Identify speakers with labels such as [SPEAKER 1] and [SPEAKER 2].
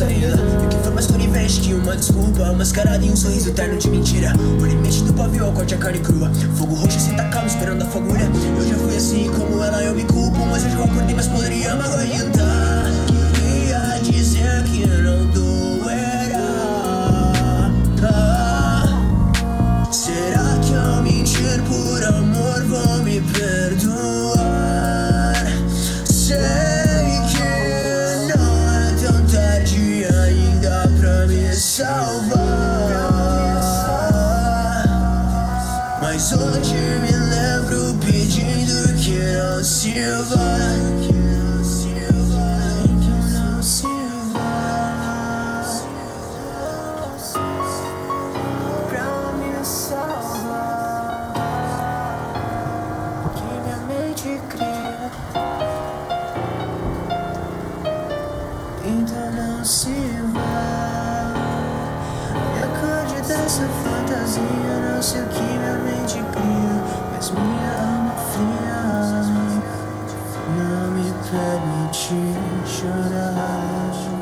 [SPEAKER 1] saída. De que forma estou investe que uma desculpa mascarada em um sorriso eterno de mentira. O limite do pavio ao corte a carne crua. Fogo roxo senta calmo esperando a fagulha. Eu já fui assim como ela, eu me culpo. Mas hoje eu acordei, mas poderia me aguentar. Queria dizer que não doerá. Será que ao mentir por amor vou me perdoar? Sei que não é tão tarde ainda pra me salvar. Mas hoje me lembro pedindo que não se vá. Então não se vá. Me acorde dessa fantasia. Não sei o que minha mente cria, mas minha alma fria não me permite chorar.